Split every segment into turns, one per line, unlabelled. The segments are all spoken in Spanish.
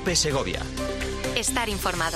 COPE Segovia.
Estar informado.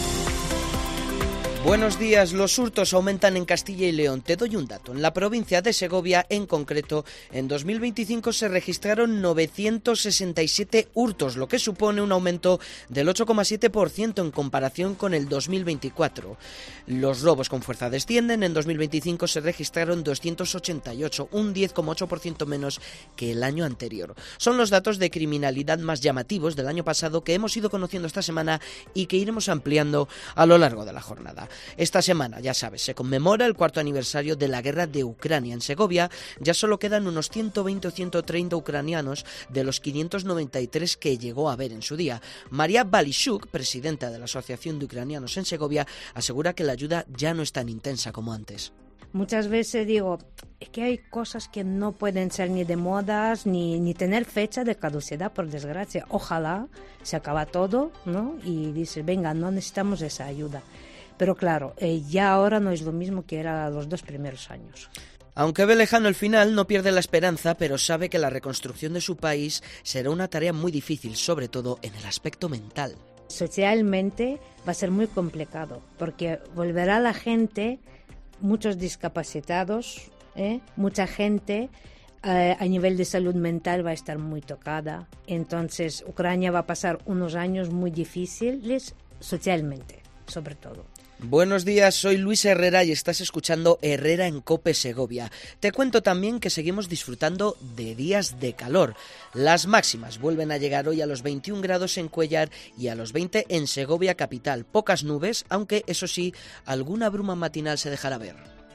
Buenos días. Los hurtos aumentan en Castilla y León. Te doy un dato. En la provincia de Segovia, en concreto, en 2025 se registraron 967 hurtos, lo que supone un aumento del 8,7% en comparación con el 2024. Los robos con fuerza descienden. En 2025 se registraron 288, un 10,8% menos que el año anterior. Son los datos de criminalidad más llamativos del año pasado que hemos ido conociendo esta semana y que iremos ampliando a lo largo de la jornada. Esta semana, ya sabes, se conmemora el 4º aniversario de la guerra de Ucrania. En Segovia ya solo quedan unos 120 o 130 ucranianos de los 593 que llegó a haber en su día. María Balishuk, presidenta de la Asociación de Ucranianos en Segovia, asegura que la ayuda ya no es tan intensa como antes.
Muchas veces digo, es que hay cosas que no pueden ser ni de modas ni tener fecha de caducidad, por desgracia. Ojalá se acaba todo, ¿no? Y dices, venga, no necesitamos esa ayuda. Pero claro, ya ahora no es lo mismo que era los 2 primeros años.
Aunque ve lejano el final, no pierde la esperanza, pero sabe que la reconstrucción de su país será una tarea muy difícil, sobre todo en el aspecto mental.
Socialmente va a ser muy complicado, porque volverá la gente, muchos discapacitados, mucha gente a nivel de salud mental va a estar muy tocada. Entonces, Ucrania va a pasar unos años muy difíciles socialmente, sobre todo.
Buenos días, soy Luis Herrera y estás escuchando Herrera en COPE Segovia. Te cuento también que seguimos disfrutando de días de calor. Las máximas vuelven a llegar hoy a los 21 grados en Cuéllar y a los 20 en Segovia capital. Pocas nubes, aunque eso sí, alguna bruma matinal se dejará ver.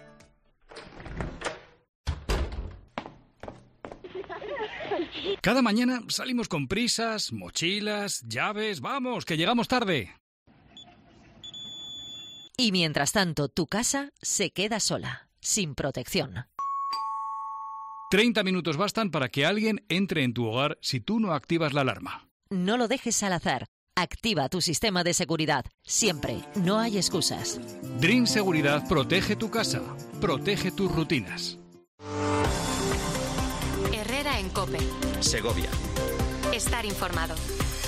Cada mañana salimos con prisas, mochilas, llaves, vamos, que llegamos tarde.
Y mientras tanto, tu casa se queda sola, sin protección.
30 minutos bastan para que alguien entre en tu hogar si tú no activas la alarma.
No lo dejes al azar. Activa tu sistema de seguridad. Siempre. No hay excusas.
Dream Seguridad protege tu casa. Protege tus rutinas.
Herrera en COPE.
Segovia.
Estar informado.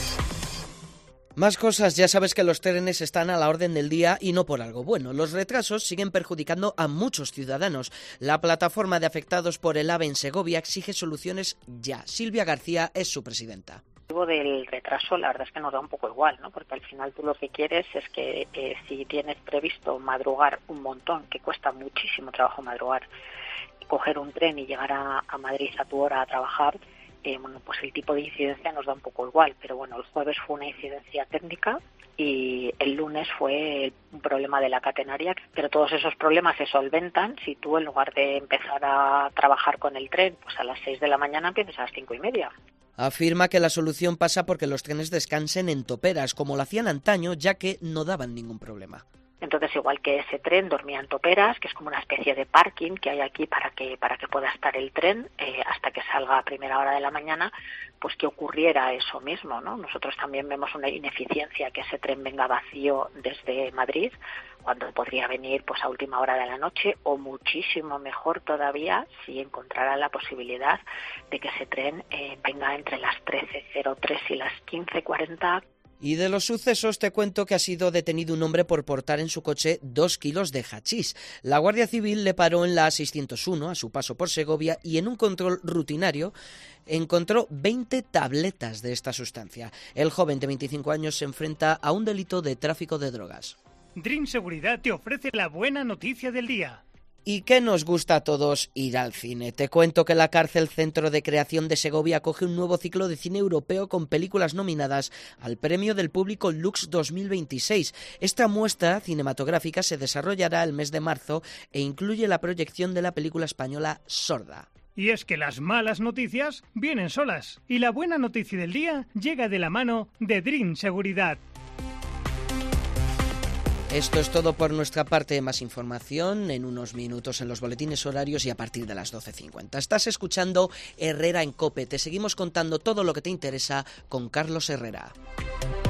Más cosas, ya sabes que los trenes están a la orden del día y no por algo bueno. Los retrasos siguen perjudicando a muchos ciudadanos. La plataforma de afectados por el AVE en Segovia exige soluciones ya. Silvia García es su presidenta.
Del retraso, la verdad es que nos da un poco igual, ¿no? Porque al final tú lo que quieres es que si tienes previsto madrugar un montón, que cuesta muchísimo trabajo madrugar, coger un tren y llegar a Madrid a tu hora a trabajar, pues el tipo de incidencia nos da un poco igual, pero bueno, el jueves fue una incidencia técnica y el lunes fue un problema de la catenaria, pero todos esos problemas se solventan si tú, en lugar de empezar a trabajar con el tren pues a las 6 de la mañana, empiezas a las 5:30.
Afirma que la solución pasa porque los trenes descansen en toperas, como lo hacían antaño, ya que no daban ningún problema.
Entonces, igual que ese tren dormía en toperas, que es como una especie de parking que hay aquí para que pueda estar el tren hasta que salga a primera hora de la mañana, pues que ocurriera eso mismo, ¿no? Nosotros también vemos una ineficiencia que ese tren venga vacío desde Madrid, cuando podría venir pues a última hora de la noche, o muchísimo mejor todavía si encontrara la posibilidad de que ese tren venga entre las 13:03 y las 15:40.
Y de los sucesos te cuento que ha sido detenido un hombre por portar en su coche 2 kilos de hachís. La Guardia Civil le paró en la A601 a su paso por Segovia y en un control rutinario encontró 20 tabletas de esta sustancia. El joven de 25 años se enfrenta a un delito de tráfico de drogas.
Dream Seguridad te ofrece la buena noticia del día.
¿Y qué nos gusta a todos? Ir al cine. Te cuento que la Cárcel Centro de Creación de Segovia acoge un nuevo ciclo de cine europeo con películas nominadas al Premio del Público Lux 2026. Esta muestra cinematográfica se desarrollará el mes de marzo e incluye la proyección de la película española Sorda.
Y es que las malas noticias vienen solas. Y la buena noticia del día llega de la mano de Dream Seguridad.
Esto es todo por nuestra parte. Más información en unos minutos en los boletines horarios y a partir de las 12:50. Estás escuchando Herrera en COPE. Te seguimos contando todo lo que te interesa con Carlos Herrera.